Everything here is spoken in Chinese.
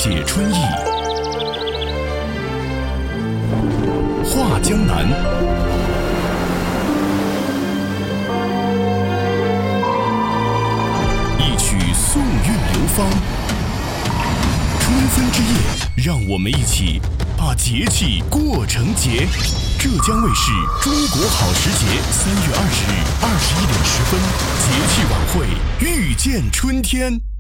写春意，画江南。一曲宋韵流芳，春分之夜，让我们一起把节气过成节。浙江卫视《中国好时节》3月20日21点10分，节气晚会遇见春天。